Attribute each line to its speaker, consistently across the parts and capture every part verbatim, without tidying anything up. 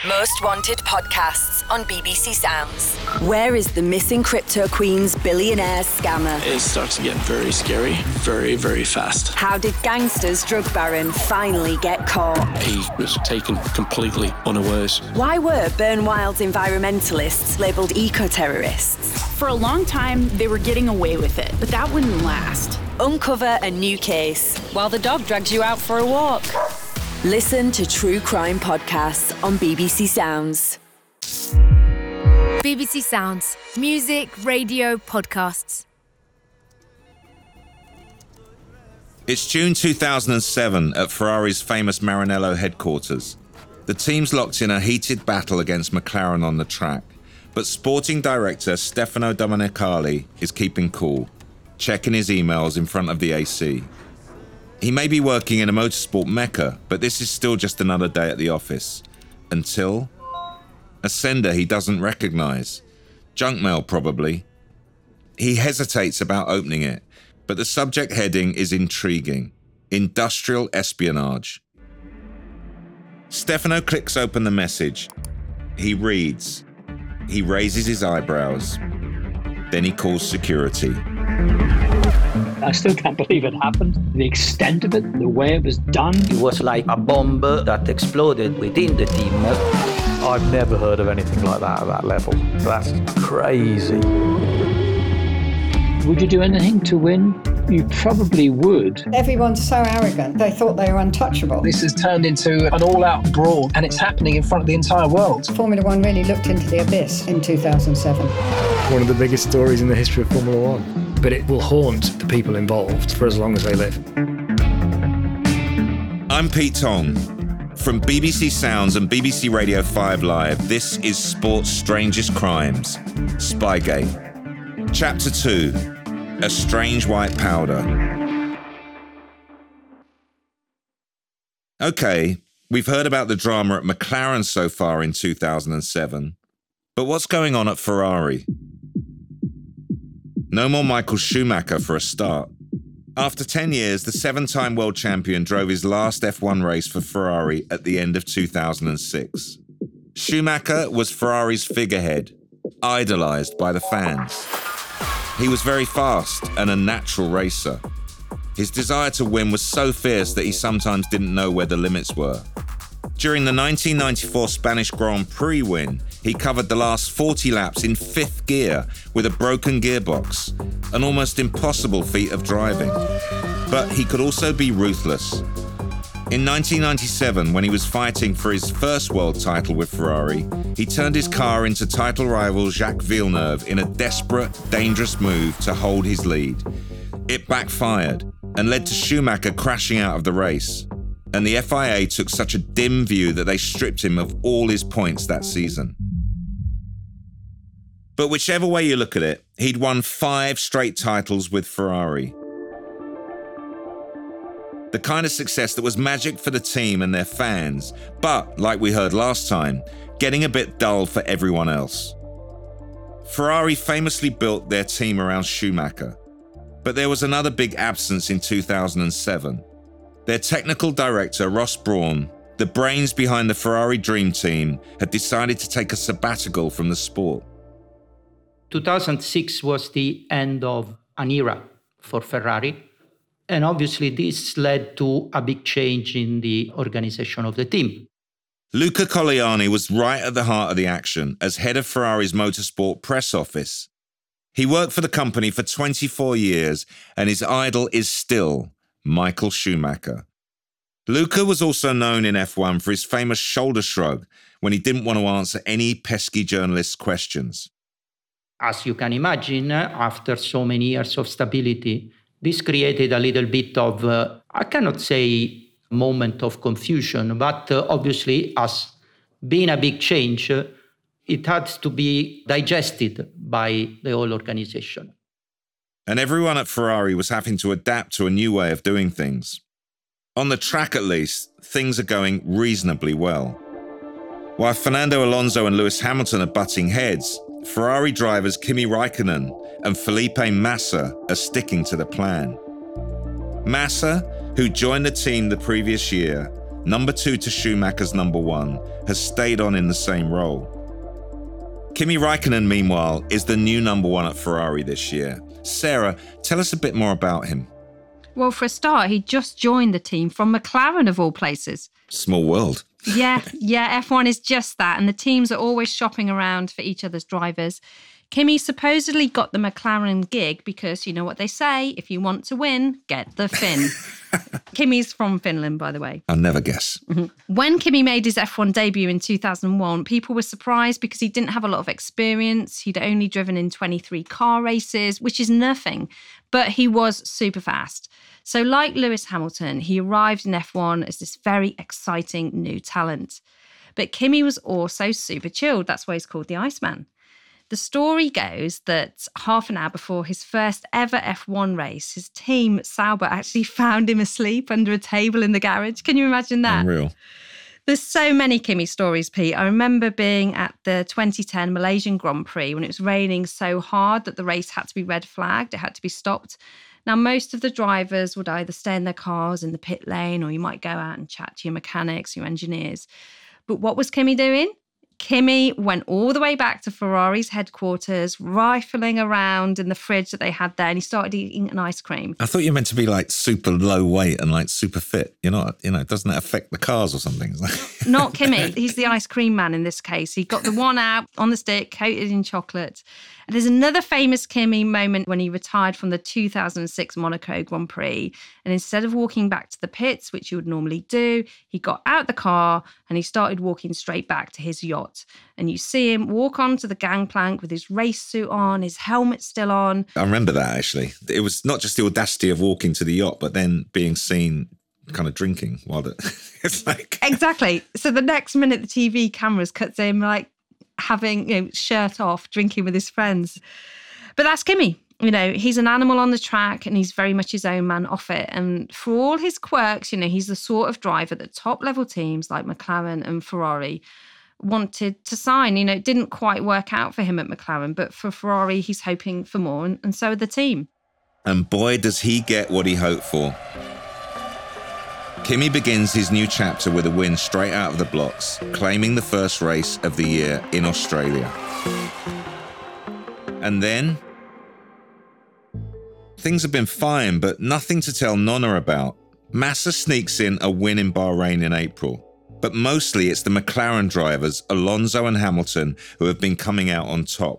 Speaker 1: Most Wanted podcasts on B B C Sounds. Where is the missing crypto queen's billionaire scammer?
Speaker 2: It starts to get very scary, very, very fast.
Speaker 1: How did gangster's drug baron finally get caught?
Speaker 2: He was taken completely unawares.
Speaker 1: Why were Burn Wild's environmentalists labelled eco-terrorists?
Speaker 3: For a long time, they were getting away with it, but that wouldn't last.
Speaker 1: Uncover a new case while the dog drags you out for a walk. Listen to true crime podcasts on B B C Sounds.
Speaker 4: B B C Sounds. Music, radio, podcasts.
Speaker 5: It's June two thousand seven at Ferrari's famous Maranello headquarters. The team's locked in a heated battle against McLaren on the track, but sporting director Stefano Domenicali is keeping cool, checking his emails in front of the A C. He may be working in a motorsport mecca, but this is still just another day at the office. Until a sender he doesn't recognise. Junk mail, probably. He hesitates about opening it, but the subject heading is intriguing. Industrial espionage. Stefano clicks open the message. He reads. He raises his eyebrows. Then he calls security.
Speaker 6: I still can't believe it happened. The extent of it, the way it was done.
Speaker 7: It was like a bomb that exploded within the team.
Speaker 8: I've never heard of anything like that at that level. That's crazy.
Speaker 6: Would you do anything to win? You probably would.
Speaker 9: Everyone's so arrogant. They thought they were untouchable.
Speaker 10: This has turned into an all-out brawl, and it's happening in front of the entire world.
Speaker 9: Formula One really looked into the abyss in two thousand seven.
Speaker 11: One of the biggest stories in the history of Formula One. But it will haunt the people involved for as long as they live.
Speaker 5: I'm Pete Tong. From B B C Sounds and B B C Radio five Live, this is Sport's Strangest Crimes, Spygate. Chapter two, A Strange White Powder. Okay, we've heard about the drama at McLaren so far in two thousand seven, but what's going on at Ferrari? No more Michael Schumacher for a start. After ten years, the seven-time world champion drove his last F one race for Ferrari at the end of two thousand six. Schumacher was Ferrari's figurehead, idolised by the fans. He was very fast and a natural racer. His desire to win was so fierce that he sometimes didn't know where the limits were. During the nineteen ninety-four Spanish Grand Prix win, he covered the last forty laps in fifth gear with a broken gearbox, an almost impossible feat of driving. But he could also be ruthless. In nineteen ninety-seven, when he was fighting for his first world title with Ferrari, he turned his car into title rival Jacques Villeneuve in a desperate, dangerous move to hold his lead. It backfired and led to Schumacher crashing out of the race. And the F I A took such a dim view that they stripped him of all his points that season. But whichever way you look at it, he'd won five straight titles with Ferrari. The kind of success that was magic for the team and their fans, but, like we heard last time, getting a bit dull for everyone else. Ferrari famously built their team around Schumacher, but there was another big absence in two thousand seven. Their technical director, Ross Brawn, the brains behind the Ferrari Dream Team, had decided to take a sabbatical from the sport.
Speaker 7: two thousand six was the end of an era for Ferrari. And obviously this led to a big change in the organization of the team.
Speaker 5: Luca Colleani was right at the heart of the action as head of Ferrari's motorsport press office. He worked for the company for twenty-four years, and his idol is still Michael Schumacher. Luca was also known in F one for his famous shoulder shrug when he didn't want to answer any pesky journalists' questions.
Speaker 7: As you can imagine, after so many years of stability, this created a little bit of, uh, I cannot say moment of confusion, but uh, obviously as being a big change, uh, it had to be digested by the whole organization.
Speaker 5: And everyone at Ferrari was having to adapt to a new way of doing things. On the track at least, things are going reasonably well. While Fernando Alonso and Lewis Hamilton are butting heads, Ferrari drivers Kimi Raikkonen and Felipe Massa are sticking to the plan. Massa, who joined the team the previous year, number two to Schumacher's number one, has stayed on in the same role. Kimi Räikkönen, meanwhile, is the new number one at Ferrari this year. Sarah, tell us a bit more about him.
Speaker 12: Well, for a start, he just joined the team from McLaren, of all places.
Speaker 5: Small world.
Speaker 12: Yeah, yeah, F one is just that. And the teams are always shopping around for each other's drivers. Kimi supposedly got the McLaren gig because, you know what they say, if you want to win, get the Finn. Kimi's from Finland, by the way.
Speaker 5: I'll never guess.
Speaker 12: Mm-hmm. When Kimi made his F one debut in two thousand one, people were surprised because he didn't have a lot of experience. He'd only driven in twenty-three car races, which is nothing, but he was super fast. So like Lewis Hamilton, he arrived in F one as this very exciting new talent. But Kimi was also super chilled. That's why he's called the Iceman. The story goes that half an hour before his first ever F one race, his team, Sauber, actually found him asleep under a table in the garage. Can you imagine that?
Speaker 5: Unreal.
Speaker 12: There's so many Kimi stories, Pete. I remember being at the twenty ten Malaysian Grand Prix when it was raining so hard that the race had to be red flagged. It had to be stopped. Now, most of the drivers would either stay in their cars in the pit lane or you might go out and chat to your mechanics, your engineers. But what was Kimi doing? Kimi went all the way back to Ferrari's headquarters, rifling around in the fridge that they had there, and he started eating an ice cream.
Speaker 5: I thought you meant to be like super low weight and like super fit. You're not, you know, doesn't that affect the cars or something?
Speaker 12: Not Kimi. He's the ice cream man in this case. He got the one out on the stick, coated in chocolate. And there's another famous Kimi moment when he retired from the two thousand six Monaco Grand Prix. And instead of walking back to the pits, which you would normally do, he got out the car and he started walking straight back to his yacht. And you see him walk onto the gangplank with his race suit on, his helmet still on.
Speaker 5: I remember that, actually. It was not just the audacity of walking to the yacht, but then being seen kind of drinking while the... it's like...
Speaker 12: Exactly. So the next minute, the T V cameras cut to him, like, having, you know, shirt off, drinking with his friends. But that's Kimi. You know, he's an animal on the track and he's very much his own man off it. And for all his quirks, you know, he's the sort of driver that top level teams like McLaren and Ferrari wanted to sign. You know, it didn't quite work out for him at McLaren, but for Ferrari, he's hoping for more, and, and so are the team.
Speaker 5: And boy, does he get what he hoped for. Kimi begins his new chapter with a win straight out of the blocks, claiming the first race of the year in Australia. And then, things have been fine, but nothing to tell Nonna about. Massa sneaks in a win in Bahrain in April. But mostly it's the McLaren drivers, Alonso and Hamilton, who have been coming out on top.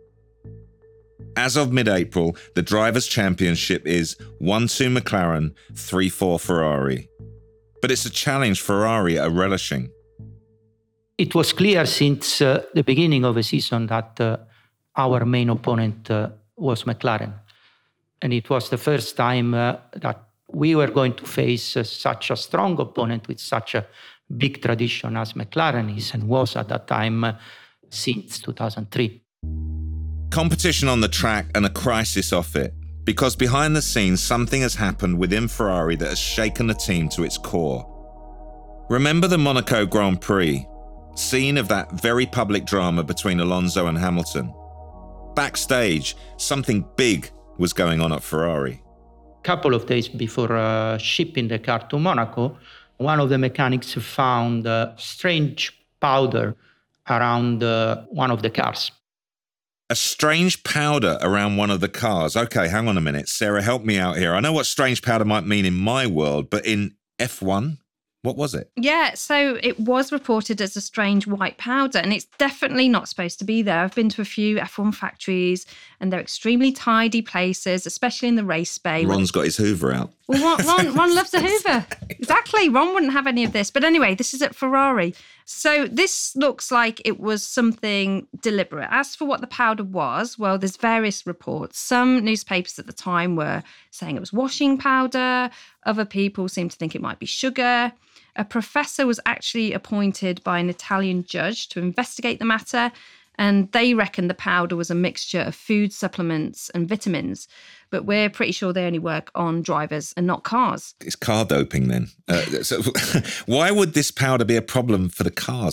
Speaker 5: As of mid-April, the Drivers' Championship is one two McLaren, three four Ferrari. But it's a challenge Ferrari are relishing.
Speaker 7: It was clear since uh, the beginning of the season that uh, our main opponent uh, was McLaren. And it was the first time uh, that we were going to face uh, such a strong opponent with such a big tradition as McLaren is and was at that time uh, since two thousand three.
Speaker 5: Competition on the track and a crisis off it. Because behind the scenes, something has happened within Ferrari that has shaken the team to its core. Remember the Monaco Grand Prix, scene of that very public drama between Alonso and Hamilton. Backstage, something big was going on at Ferrari.
Speaker 7: A couple of days before uh, shipping the car to Monaco, one of the mechanics found a strange powder around uh, one of the cars.
Speaker 5: A strange powder around one of the cars. Okay, hang on a minute. Sarah, help me out here. I know what strange powder might mean in my world, but in F one, what was it?
Speaker 12: Yeah, so it was reported as a strange white powder, and it's definitely not supposed to be there. I've been to a few F one factories, and they're extremely tidy places, especially in the race bay.
Speaker 5: Ron's got his Hoover out.
Speaker 12: Well, Ron, Ron, Ron loves a Hoover. Exactly. Ron wouldn't have any of this. But anyway, this is at Ferrari. So this looks like it was something deliberate. As for what the powder was, well, there's various reports. Some newspapers at the time were saying it was washing powder. Other people seemed to think it might be sugar. A professor was actually appointed by an Italian judge to investigate the matter, and they reckon the powder was a mixture of food supplements and vitamins. But we're pretty sure they only work on drivers and not cars.
Speaker 5: It's car doping then. Uh, so why would this powder be a problem for the cars then?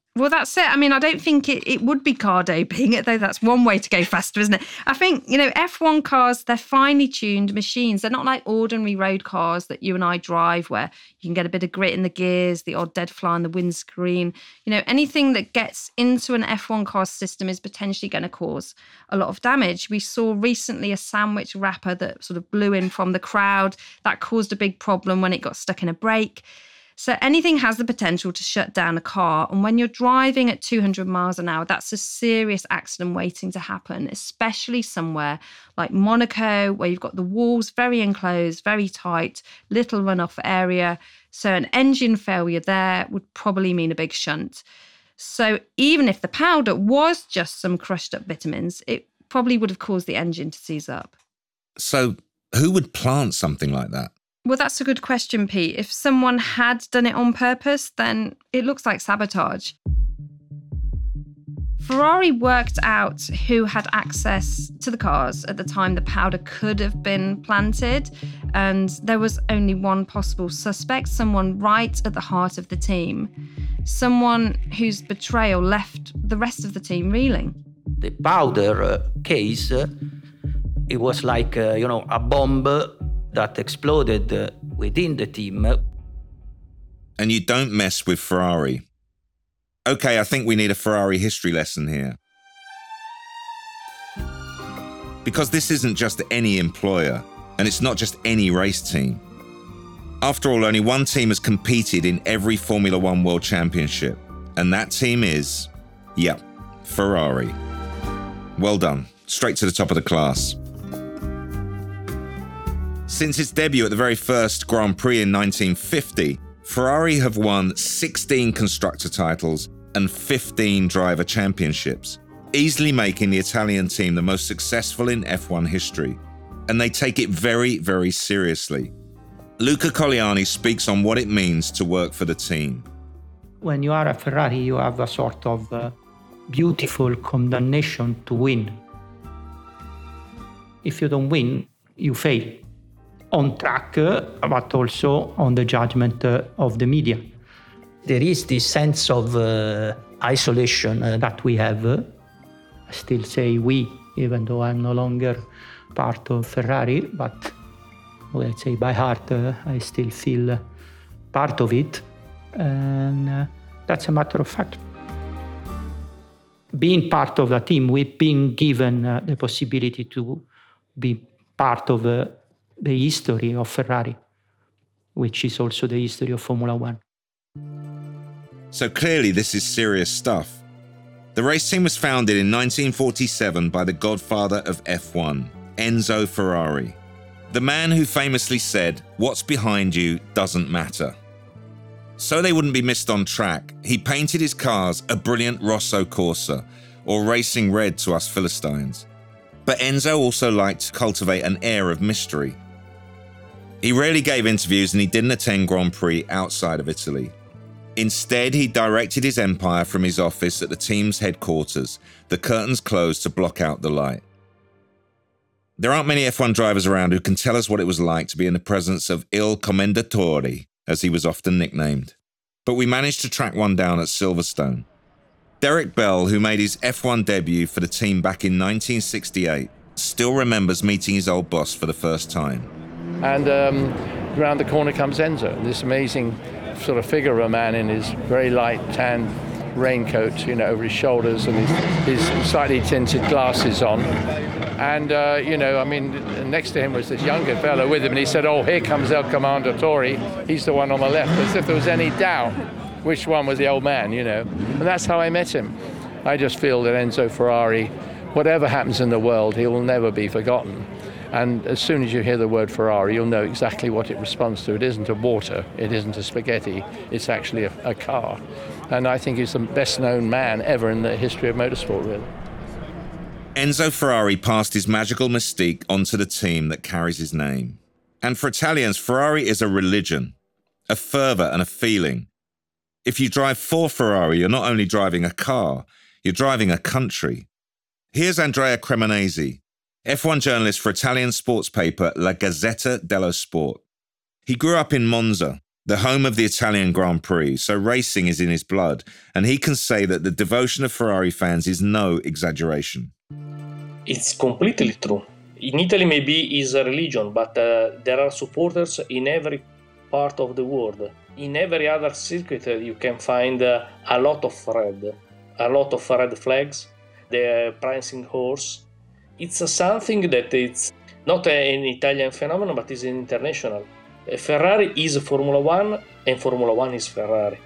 Speaker 12: Well, that's it. I mean, I don't think it, it would be car doping, though that's one way to go faster, isn't it? I think, you know, F one cars, they're finely tuned machines. They're not like ordinary road cars that you and I drive where you can get a bit of grit in the gears, the odd dead fly on the windscreen. You know, anything that gets into an F one car system is potentially going to cause a lot of damage. We saw recently a sandwich wrapper that sort of blew in from the crowd. That caused a big problem when it got stuck in a brake. So anything has the potential to shut down a car. And when you're driving at two hundred miles an hour, that's a serious accident waiting to happen, especially somewhere like Monaco, where you've got the walls very enclosed, very tight, little runoff area. So an engine failure there would probably mean a big shunt. So even if the powder was just some crushed up vitamins, it probably would have caused the engine to seize up.
Speaker 5: So who would plant something like that?
Speaker 12: Well, that's a good question, Pete. If someone had done it on purpose, then it looks like sabotage. Ferrari worked out who had access to the cars at the time the powder could have been planted, and there was only one possible suspect, someone right at the heart of the team, someone whose betrayal left the rest of the team reeling.
Speaker 7: The powder uh, case, uh, it was like, uh, you know, a bomb that exploded uh, within the team.
Speaker 5: And you don't mess with Ferrari. Okay, I think we need a Ferrari history lesson here. Because this isn't just any employer, and it's not just any race team. After all, only one team has competed in every Formula One World Championship, and that team is, yep, Ferrari. Well done. Straight to the top of the class. Since its debut at the very first Grand Prix in nineteen fifty, Ferrari have won sixteen constructor titles and fifteen driver championships, easily making the Italian team the most successful in F one history. And they take it very, very seriously. Luca Colleani speaks on what it means to work for the team.
Speaker 7: When you are a Ferrari, you have a sort of uh, beautiful condemnation to win. If you don't win, you fail. On track, uh, but also on the judgment uh, of the media. There is this sense of uh, isolation uh, that we have. Uh, I still say we, even though I'm no longer part of Ferrari, but let's say by heart, uh, I still feel uh, part of it. And uh, that's a matter of fact. Being part of the team, we've been given uh, the possibility to be part of uh, the history of Ferrari, which is also the history of Formula One.
Speaker 5: So clearly this is serious stuff. The race team was founded in nineteen forty-seven by the godfather of F one, Enzo Ferrari, the man who famously said, "What's behind you doesn't matter." So they wouldn't be missed on track, he painted his cars a brilliant Rosso Corsa, or racing red to us Philistines. But Enzo also liked to cultivate an air of mystery. He rarely gave interviews and he didn't attend Grand Prix outside of Italy. Instead, he directed his empire from his office at the team's headquarters, the curtains closed to block out the light. There aren't many F one drivers around who can tell us what it was like to be in the presence of Il Commendatore, as he was often nicknamed. But we managed to track one down at Silverstone. Derek Bell, who made his F one debut for the team back in nineteen sixty-eight, still remembers meeting his old boss for the first time.
Speaker 10: And um, around the corner comes Enzo, this amazing sort of figure of a man in his very light tan raincoat, you know, over his shoulders, and his, his slightly tinted glasses on. And, uh, you know, I mean, next to him was this younger fellow with him, and he said, "Oh, here comes El Commendatore. He's the one on the left," as if there was any doubt which one was the old man, you know. And that's how I met him. I just feel that Enzo Ferrari, whatever happens in the world, he will never be forgotten. And as soon as you hear the word Ferrari, you'll know exactly what it responds to. It isn't a water, it isn't a spaghetti, it's actually a, a car. And I think he's the best known man ever in the history of motorsport, really.
Speaker 5: Enzo Ferrari passed his magical mystique onto the team that carries his name. And for Italians, Ferrari is a religion, a fervour and a feeling. If you drive for Ferrari, you're not only driving a car, you're driving a country. Here's Andrea Cremonesi, F one journalist for Italian sports paper La Gazzetta dello Sport. He grew up in Monza, the home of the Italian Grand Prix, so racing is in his blood, and he can say that the devotion of Ferrari fans is no exaggeration.
Speaker 13: It's completely true. In Italy, maybe it's a religion, but uh, there are supporters in every part of the world. In every other circuit, uh, you can find uh, a lot of red, a lot of red flags, the prancing horse. It's uh, something that it's not an Italian phenomenon, but is international. Ferrari is Formula One, and Formula One is Ferrari.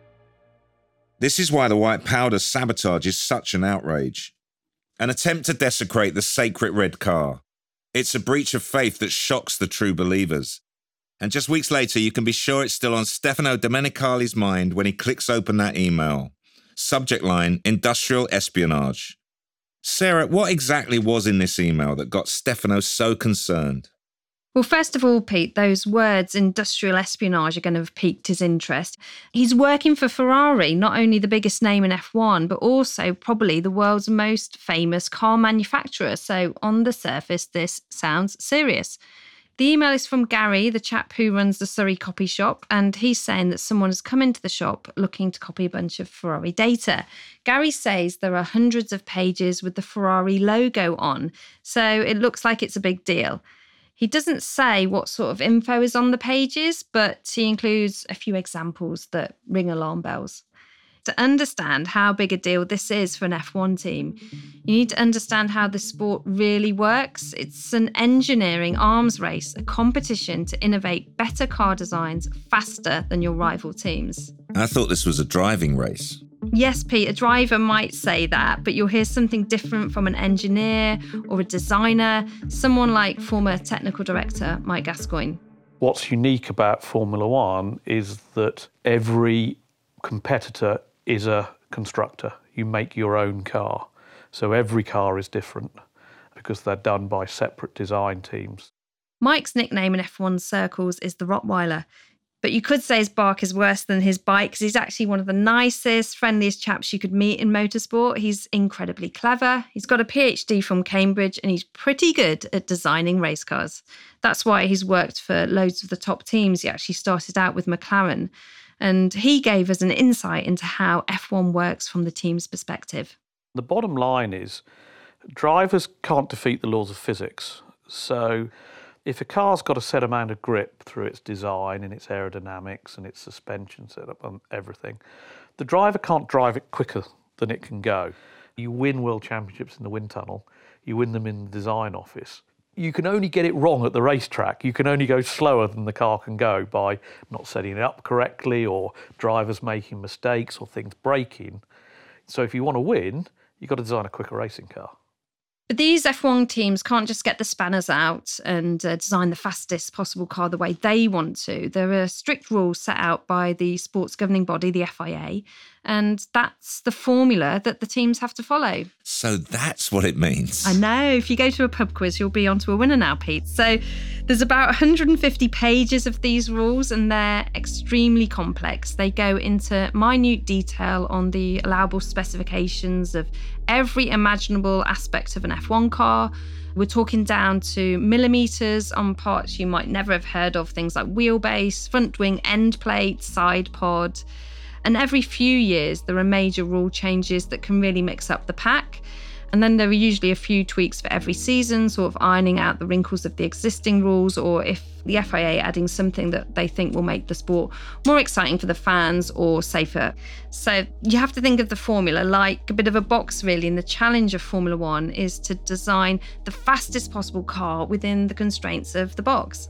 Speaker 5: This is why the white powder sabotage is such an outrage. An attempt to desecrate the sacred red car. It's a breach of faith that shocks the true believers. And just weeks later, you can be sure it's still on Stefano Domenicali's mind when he clicks open that email. Subject line, industrial espionage. Sarah, what exactly was in this email that got Stefano so concerned?
Speaker 12: Well, first of all, Pete, those words, industrial espionage, are going to have piqued his interest. He's working for Ferrari, not only the biggest name in F one, but also probably the world's most famous car manufacturer. So on the surface, this sounds serious. The email is from Gary, the chap who runs the Surrey copy shop, and he's saying that someone has come into the shop looking to copy a bunch of Ferrari data. Gary says there are hundreds of pages with the Ferrari logo on, so it looks like it's a big deal. He doesn't say what sort of info is on the pages, but he includes a few examples that ring alarm bells. To understand how big a deal this is for an F one team, you need to understand how the sport really works. It's an engineering arms race, a competition to innovate better car designs faster than your rival teams.
Speaker 5: I thought this was a driving race.
Speaker 12: Yes, Pete, a driver might say that, but you'll hear something different from an engineer or a designer, someone like former technical director Mike Gascoigne.
Speaker 8: What's unique about Formula One is that every competitor is a constructor. You make your own car. So every car is different because they're done by separate design teams.
Speaker 12: Mike's nickname in F one circles is the Rottweiler. But you could say his bark is worse than his bite because he's actually one of the nicest, friendliest chaps you could meet in motorsport. He's incredibly clever. He's got a P H D from Cambridge and he's pretty good at designing race cars. That's why he's worked for loads of the top teams. He actually started out with McLaren. And he gave us an insight into how F one works from the team's perspective.
Speaker 8: The bottom line is drivers can't defeat the laws of physics. So if a car's got a set amount of grip through its design and its aerodynamics and its suspension setup and everything, the driver can't drive it quicker than it can go. You win world championships in the wind tunnel, you win them in the design office. You can only get it wrong at the racetrack. You can only go slower than the car can go by not setting it up correctly or drivers making mistakes or things breaking. So if you want to win, you've got to design a quicker racing car.
Speaker 12: But these F one teams can't just get the spanners out and uh, design the fastest possible car the way they want to. There are strict rules set out by the sports governing body, the F I A, and that's the formula that the teams have to follow.
Speaker 5: So that's what it means.
Speaker 12: I know. If you go to a pub quiz, you'll be onto a winner now, Pete. So there's about one hundred fifty pages of these rules and they're extremely complex. They go into minute detail on the allowable specifications of every imaginable aspect of an F one car. We're talking down to millimetres on parts you might never have heard of, things like wheelbase, front wing end plate, side pod. And every few years, there are major rule changes that can really mix up the pack. And then there are usually a few tweaks for every season, sort of ironing out the wrinkles of the existing rules, or if the F I A adding something that they think will make the sport more exciting for the fans or safer. So you have to think of the formula like a bit of a box, really. And the challenge of Formula One is to design the fastest possible car within the constraints of the box.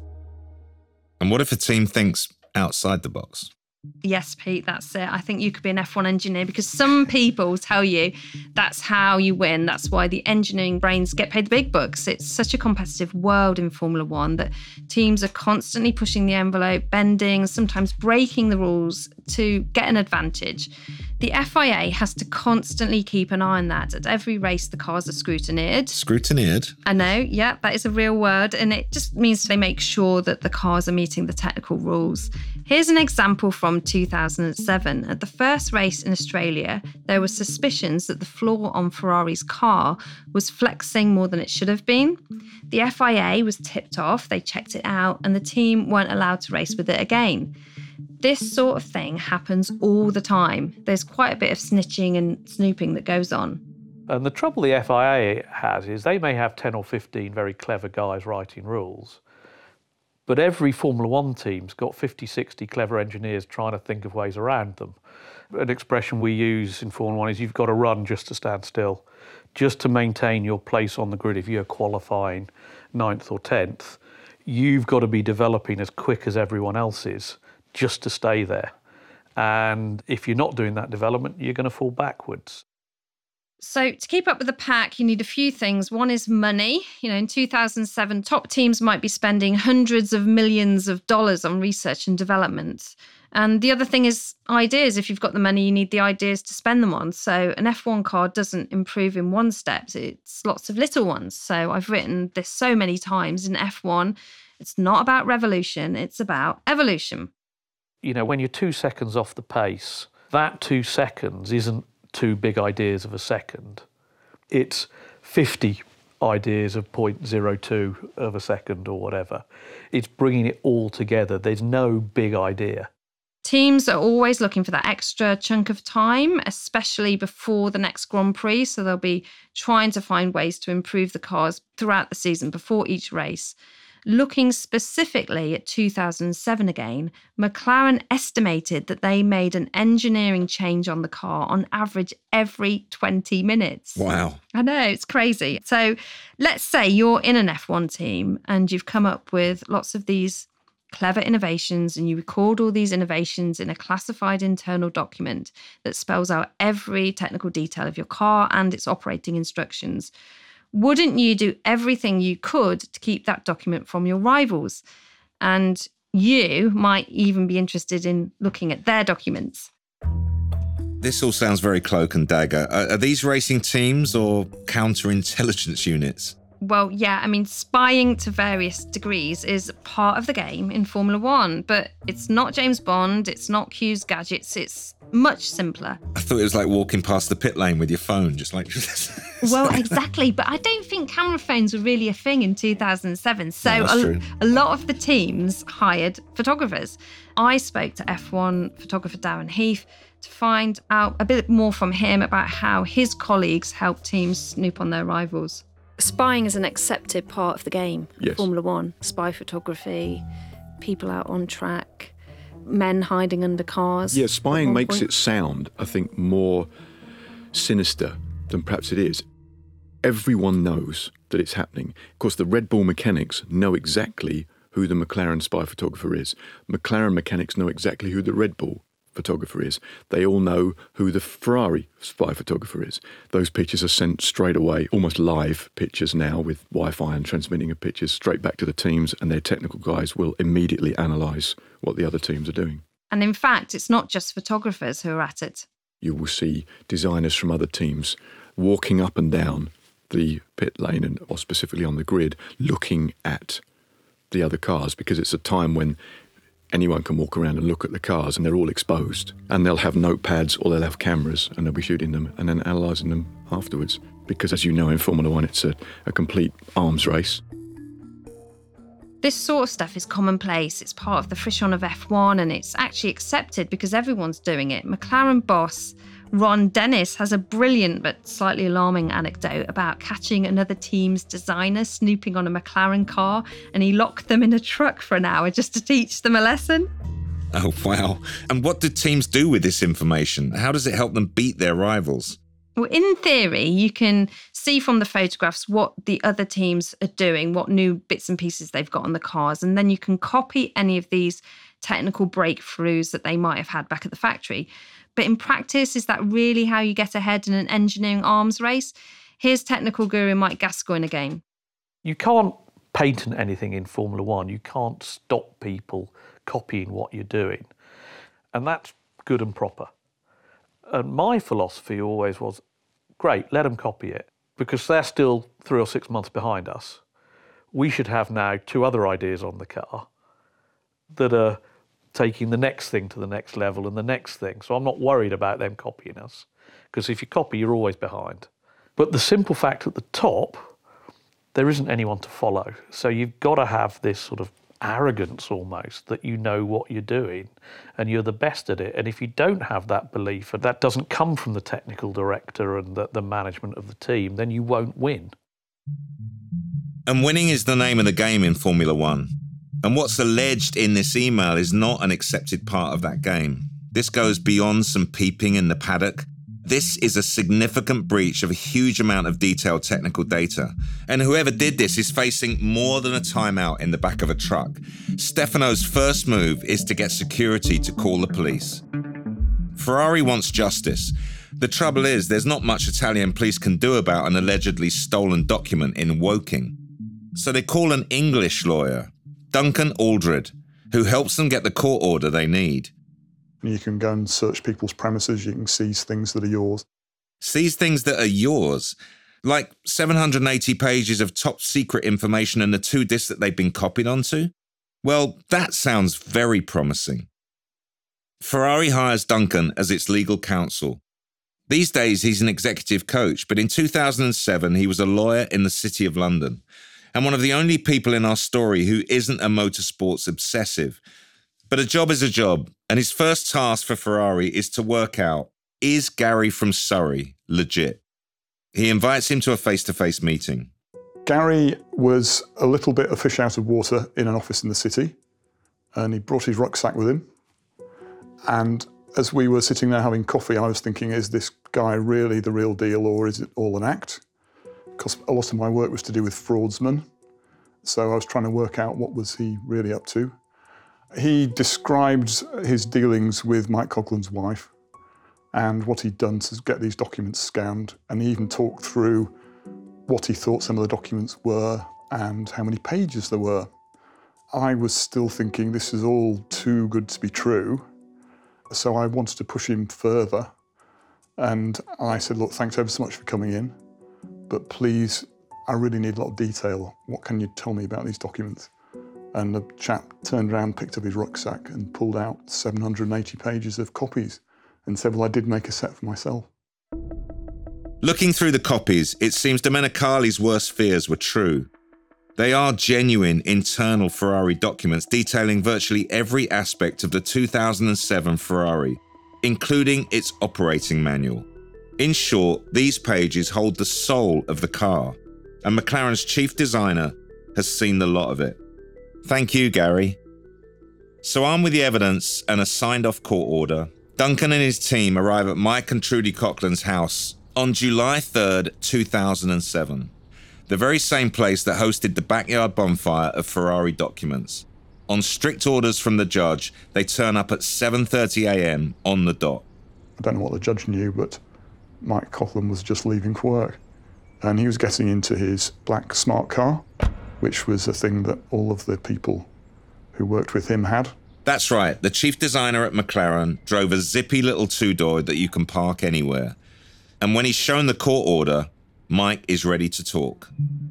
Speaker 5: And what if a team thinks outside the box?
Speaker 12: Yes, Pete, that's it. I think you could be an F one engineer because some people tell you that's how you win. That's why the engineering brains get paid the big bucks. It's such a competitive world in Formula One that teams are constantly pushing the envelope, bending, sometimes breaking the rules to get an advantage. The F I A has to constantly keep an eye on that. At every race, the cars are scrutineered.
Speaker 5: Scrutineered?
Speaker 12: I know, yeah, that is a real word. And it just means they make sure that the cars are meeting the technical rules. Here's an example from two thousand seven. At the first race in Australia, there were suspicions that the floor on Ferrari's car was flexing more than it should have been. The F I A was tipped off, they checked it out, and the team weren't allowed to race with it again. This sort of thing happens all the time. There's quite a bit of snitching and snooping that goes on.
Speaker 8: And the trouble the F I A has is they may have ten or fifteen very clever guys writing rules, but every Formula One team's got fifty, sixty clever engineers trying to think of ways around them. An expression we use in Formula One is you've got to run just to stand still, just to maintain your place on the grid. If you're qualifying ninth or tenth, you've got to be developing as quick as everyone else is just to stay there. And if you're not doing that development, you're going to fall backwards.
Speaker 12: So to keep up with the pack, you need a few things. One is money. You know, in two thousand seven, top teams might be spending hundreds of millions of dollars on research and development. And the other thing is ideas. If you've got the money, you need the ideas to spend them on. So an F one car doesn't improve in one step. It's lots of little ones. So I've written this so many times in F one. It's not about revolution. It's about evolution.
Speaker 8: You know, when you're two seconds off the pace, that two seconds isn't two big ideas of a second. It's fifty ideas of zero point zero two of a second or whatever. It's bringing it all together. There's no big idea.
Speaker 12: Teams are always looking for that extra chunk of time, especially before the next Grand Prix. So they'll be trying to find ways to improve the cars throughout the season before each race. Looking specifically at two thousand seven again, McLaren estimated that they made an engineering change on the car on average every twenty minutes.
Speaker 5: Wow.
Speaker 12: I know, it's crazy. So let's say you're in an F one team and you've come up with lots of these clever innovations and you record all these innovations in a classified internal document that spells out every technical detail of your car and its operating instructions. Wouldn't you do everything you could to keep that document from your rivals? And you might even be interested in looking at their documents.
Speaker 5: This all sounds very cloak and dagger. Are, are these racing teams or counterintelligence units?
Speaker 12: Well, yeah, I mean, spying to various degrees is part of the game in Formula One, but it's not James Bond, it's not Q's gadgets, it's much simpler.
Speaker 5: I thought it was like walking past the pit lane with your phone, just like...
Speaker 12: Well, exactly, but I don't think camera phones were really a thing in two thousand seven, so
Speaker 5: No, that's
Speaker 12: a,
Speaker 5: true.
Speaker 12: a lot of the teams hired photographers. I spoke to F one photographer Darren Heath to find out a bit more from him about how his colleagues help teams snoop on their rivals.
Speaker 14: Spying is an accepted part of the game.
Speaker 15: Yes.
Speaker 14: Formula One, spy photography, people out on track, men hiding under cars.
Speaker 15: Yeah, spying
Speaker 14: at one
Speaker 15: makes
Speaker 14: point.
Speaker 15: it sound, I think, more sinister than perhaps it is. Everyone knows that it's happening. Of course, the Red Bull mechanics know exactly who the McLaren spy photographer is. McLaren mechanics know exactly who the Red Bull photographer is. They all know who the Ferrari spy photographer is. Those pictures are sent straight away, almost live pictures now with Wi-Fi and transmitting of pictures straight back to the teams, and their technical guys will immediately analyse what the other teams are doing.
Speaker 12: And in fact, it's not just photographers who are at it.
Speaker 15: You will see designers from other teams walking up and down the pit lane, and or specifically on the grid, looking at the other cars, because it's a time when anyone can walk around and look at the cars and they're all exposed. And they'll have notepads or they'll have cameras and they'll be shooting them and then analysing them afterwards. Because as you know, in Formula One, it's a, a complete arms race.
Speaker 12: This sort of stuff is commonplace. It's part of the frisson of F one and it's actually accepted because everyone's doing it. McLaren boss Ron Dennis has a brilliant but slightly alarming anecdote about catching another team's designer snooping on a McLaren car, and he locked them in a truck for an hour just to teach them a lesson.
Speaker 5: Oh, wow. And what do teams do with this information? How does it help them beat their rivals?
Speaker 12: Well, in theory, you can see from the photographs what the other teams are doing, what new bits and pieces they've got on the cars, and then you can copy any of these technical breakthroughs that they might have had back at the factory. But in practice, is that really how you get ahead in an engineering arms race? Here's technical guru Mike Gascoigne again.
Speaker 8: You can't patent anything in Formula One. You can't stop people copying what you're doing. And that's good and proper. And my philosophy always was, great, let them copy it, because they're still three or six months behind us. We should have now two other ideas on the car that are taking the next thing to the next level and the next thing. So I'm not worried about them copying us, because if you copy, you're always behind. But the simple fact at the top, there isn't anyone to follow. So you've got to have this sort of arrogance almost that you know what you're doing and you're the best at it. And if you don't have that belief, and that doesn't come from the technical director and the, the management of the team, then you won't win.
Speaker 5: And winning is the name of the game in Formula One. And what's alleged in this email is not an accepted part of that game. This goes beyond some peeping in the paddock. This is a significant breach of a huge amount of detailed technical data. And whoever did this is facing more than a timeout in the back of a truck. Stefano's first move is to get security to call the police. Ferrari wants justice. The trouble is, there's not much Italian police can do about an allegedly stolen document in Woking. So they call an English lawyer, Duncan Aldred, who helps them get the court order they need.
Speaker 16: You can go and search people's premises, you can seize things that are yours.
Speaker 5: Seize things that are yours? Like seven hundred eighty pages of top secret information and the two discs that they've been copied onto? Well, that sounds very promising. Ferrari hires Duncan as its legal counsel. These days he's an executive coach, but in two thousand seven he was a lawyer in the City of London, and one of the only people in our story who isn't a motorsports obsessive. But a job is a job, and his first task for Ferrari is to work out, is Gary from Surrey legit? He invites him to a face-to-face meeting.
Speaker 16: Gary was a little bit of fish out of water in an office in the city, and he brought his rucksack with him. And as we were sitting there having coffee, I was thinking, is this guy really the real deal, or is it all an act? Because a lot of my work was to do with fraudsmen, so I was trying to work out what was he really up to. He described his dealings with Mike Coughlin's wife and what he'd done to get these documents scanned, and he even talked through what he thought some of the documents were and how many pages there were. I was still thinking this is all too good to be true, so I wanted to push him further, and I said, look, thanks ever so much for coming in, but please, I really need a lot of detail. What can you tell me about these documents? And the chap turned around, picked up his rucksack and pulled out seven hundred eighty pages of copies and said, well, I did make a set for myself.
Speaker 5: Looking through the copies, it seems Domenicali's worst fears were true. They are genuine internal Ferrari documents detailing virtually every aspect of the two thousand seven Ferrari, including its operating manual. In short, these pages hold the soul of the car, and McLaren's chief designer has seen the lot of it. Thank you, Gary. So armed with the evidence and a signed-off court order, Duncan and his team arrive at Mike and Trudy Coughlin's house on July third, two thousand seven, the very same place that hosted the backyard bonfire of Ferrari documents. On strict orders from the judge, they turn up at seven thirty a.m. on the dot.
Speaker 16: I don't know what the judge knew, but Mike Coughlin was just leaving for work, and he was getting into his black smart car, which was a thing that all of the people who worked with him had.
Speaker 5: That's right, the chief designer at McLaren drove a zippy little two-door that you can park anywhere. And when he's shown the court order, Mike is ready to talk.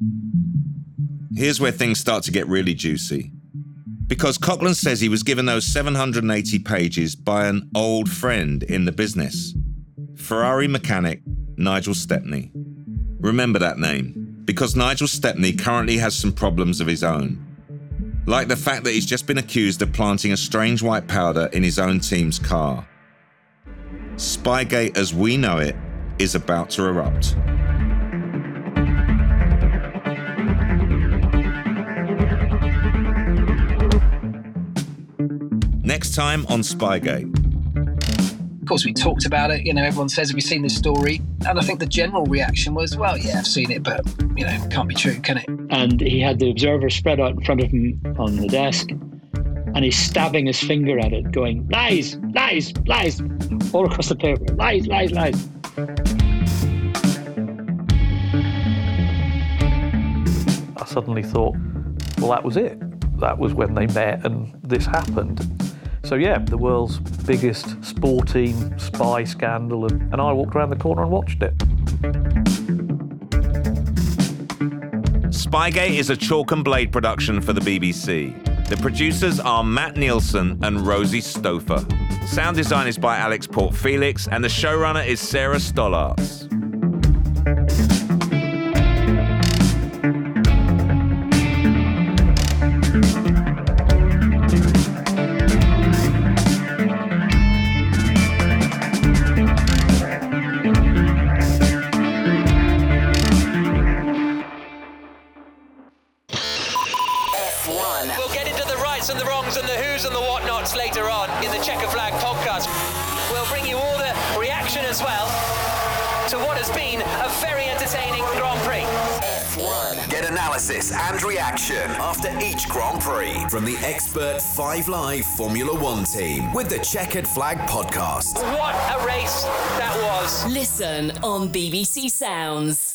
Speaker 5: Here's where things start to get really juicy. Because Coughlin says he was given those seven hundred eighty pages by an old friend in the business, Ferrari mechanic Nigel Stepney. Remember that name, because Nigel Stepney currently has some problems of his own. Like the fact that he's just been accused of planting a strange white powder in his own team's car. Spygate as we know it is about to erupt. Next time on Spygate.
Speaker 17: Of course, we talked about it. You know, everyone says, have you seen this story? And I think the general reaction was, well, yeah, I've seen it, but, you know, can't be true, can it?
Speaker 6: And he had the Observer spread out in front of him on the desk, and he's stabbing his finger at it, going, lies, lies, lies, all across the paper, lies, lies, lies.
Speaker 8: I suddenly thought, well, that was it. That was when they met and this happened. So yeah, the world's biggest sporting spy scandal, and, and I walked around the corner and watched it.
Speaker 5: Spygate is a Chalk and Blade production for the B B C. The producers are Matt Nielsen and Rosie Stouffer. Sound design is by Alex Port-Felix, and the showrunner is Sarah Stollarz.
Speaker 18: who's and the whatnots later on in the Checker Flag podcast. We'll bring you all the reaction as well to what has been a very entertaining Grand Prix.
Speaker 19: F one. Get analysis and reaction after each Grand Prix from the expert Five Live Formula One team with the Checkered Flag podcast.
Speaker 18: What a race that was.
Speaker 1: Listen on B B C Sounds.